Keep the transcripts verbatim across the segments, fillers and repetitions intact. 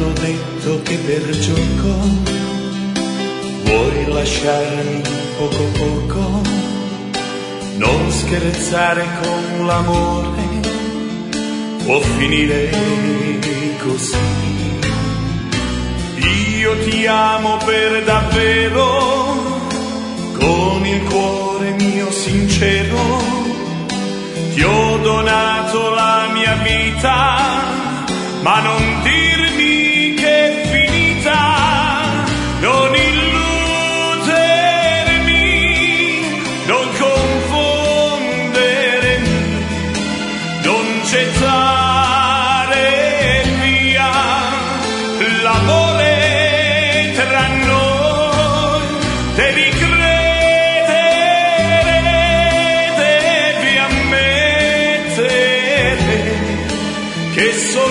hanno detto che per gioco vuoi lasciarmi poco poco. Non scherzare con l'amore, può finire così. Io ti amo per davvero, con il cuore mio sincero, ti ho donato la mia vita, ma non dirmi che è finita, non illudermi, non confondermi, non gettare via l'amore tra noi, devi credere, devi ammettere che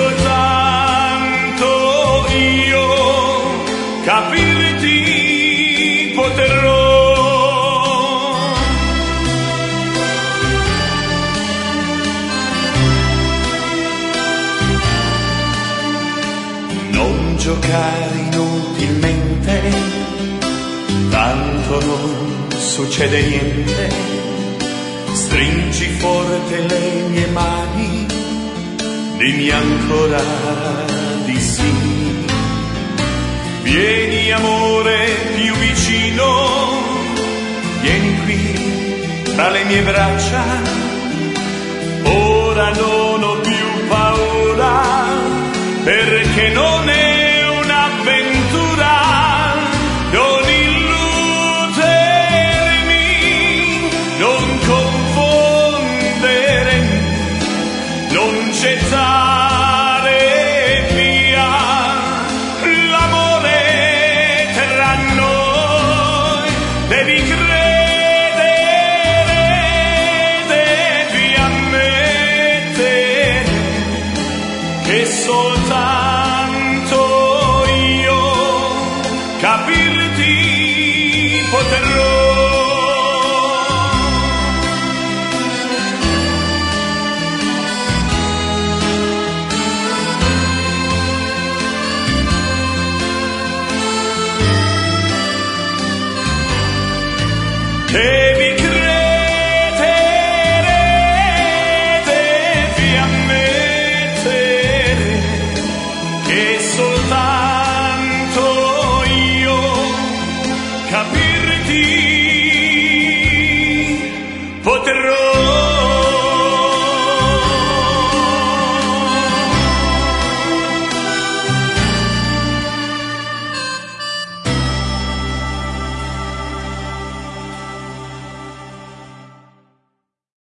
soltanto io capirti potrò. Non giocare inutilmente, tanto non succede niente. Stringi forte le mie mani, dimmi ancora di sì. Vieni amore più vicino, vieni qui tra le mie braccia. Ora non ho più paura, perché non è un'avventura. Non illudermi, non confondermi, non gettare via l'amore tra noi, devi credere, devi ammettere che soltanto io capirti potrò. Devi credere, devi ammettere che soltanto io capirti potrò.